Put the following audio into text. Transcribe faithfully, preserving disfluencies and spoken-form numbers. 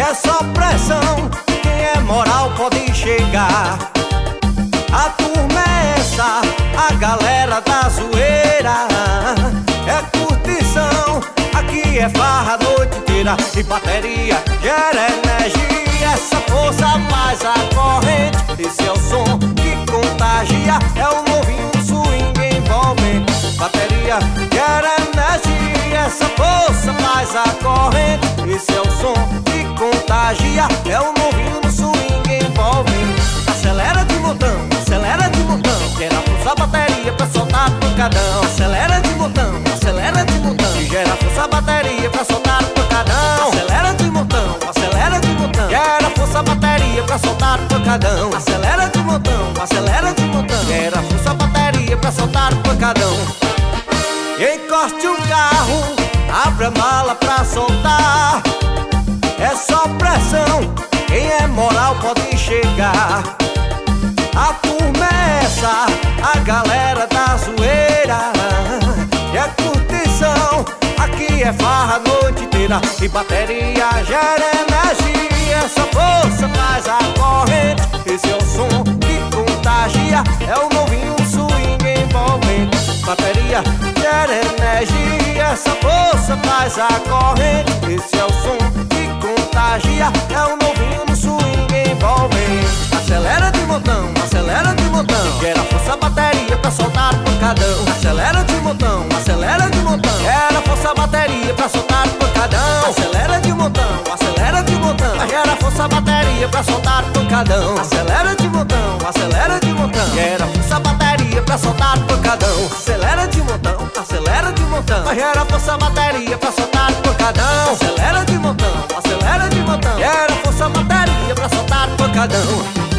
é só pressão, quem é moral pode chegar. A turma é essa, a galera da zoeira. É curtição, aqui é farra a noite inteira. E bateria gera energia, essa força faz a corrente. Esse é o som que contagia, é o novinho swing envolvente. Bateria gera energia, essa força faz a corrente. Esse é o som que contagia, é o novinho no swing envolvente. Acelera de montão, acelera de montão, gera força a bateria pra soltar pancadão. Acelera de montão, acelera de montão, que gera força a bateria pra soltar pancadão. Acelera de montão, acelera de montão, gera força a bateria pra soltar pancadão. Acelera de montão, acelera de montão, gera força a bateria pra soltar pancadão. Encoste o carro, abra a mala pra soltar. É só pressão, quem é moral pode chegar. A turma é essa, a galera da zoeira. É curtição, aqui é farra a noite inteira. E bateria gera energia, essa força faz a corrente. Esse é o som que contagia, é o novinho swing envolvente. Bateria gera energia, essa força faz a corrente. Esse é o som que contagia, é o novinho no swing envolvente. Acelera de montão, acelera de montão, gera força a bateria pra soltar pancadão. Acelera de montão, acelera de montão, gera força a bateria pra soltar pancadão. Acelera de montão, acelera de montão, gera força a bateria pra soltar pancadão. Acelera de montão, acelera de montão, gera força a bateria pra soltar pancadão. Acelera de montão, acelera de montão, gera força a bateria pra soltar pancadão. Acelera de montão, acelera de montão, gera força a bateria pra soltar pancadão.